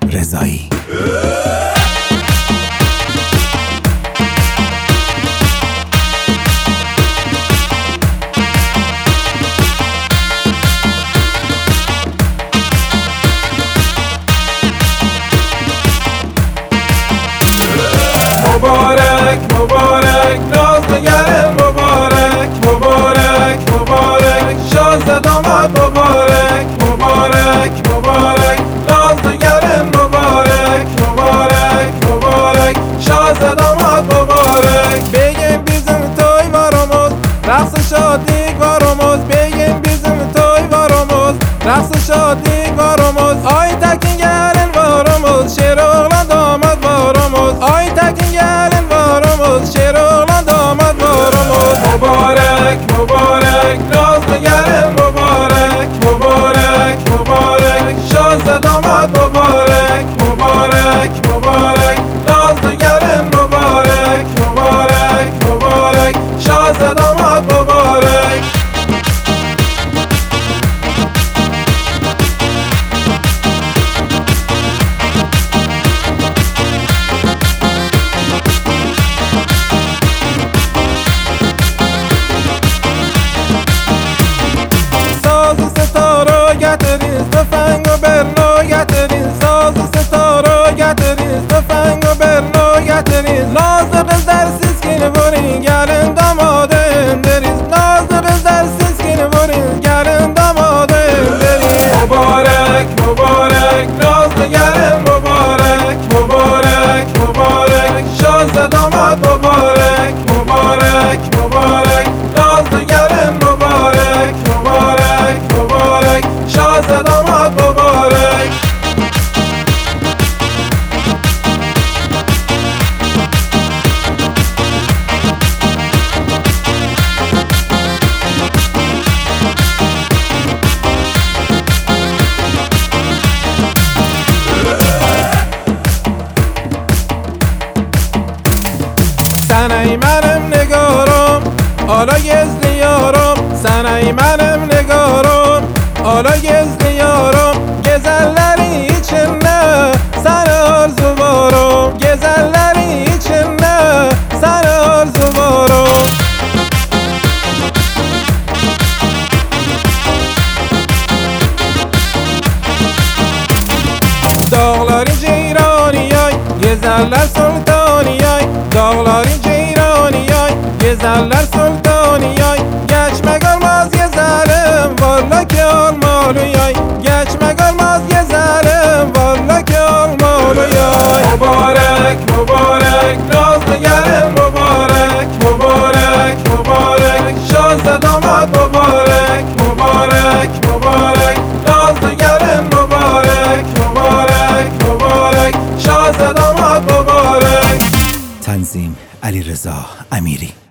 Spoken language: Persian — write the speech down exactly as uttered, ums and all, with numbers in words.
رضایی. مبارک مبارک نازنگر مبارک مبارک مبارک شازده داماد مبارک مبارک مبارک نازنگر مبارک مبارک مبارک شازده داماد مبارک بگیم bizim toy varımız raqs şadik varımız begin bizim toy varımız raqs şadik varımız ay tekin gelin varımız şer oğlan damat varımız ay tekin gelin varımız şer oğlan damat varımız mübarek mübarek nazlı gelin mübarek mübarek mübarek şazde damat mübarek mübarek mübarek nazlı gelin mübarek mübarek mübarek şazde damat mübarek. تفنگ و برنو گترین ساز و ستاره گترین تفنگ و برنو گترین ناز قز درسیز که نبورین گرن داماده اندریز ناز قز درسیز که نبورین گرن داماده اندریز مبارک مبارک ناز گرن مبارک مبارک مبارک شازده داماد مبارک مبارک مبارک ناز گرن مبارک مبارک مبارک شازده داماد مبارک. سنای منم نگارم حالا گزلی یارم سنای منم نگارم حالا گزلی یارم گزلleri içinde sana arzu varım گزلleri içinde sana arzu varım. Dağları ceyraniyay gezeller sultaniyay dağları ceyraniyay gezeller sultaniyay geçmek olmaz gezelim varla ki olmalıyay geçmek olmaz gezelim varla ki olmalıyay. Mübarek mübarek nazlı gelin mübarek mübarek mübarek şazde damat mübarek mübarek mübarek nazlı gelin mübarek mübarek mübarek şazde damat mübarek. تنظیم علیرضا امیری.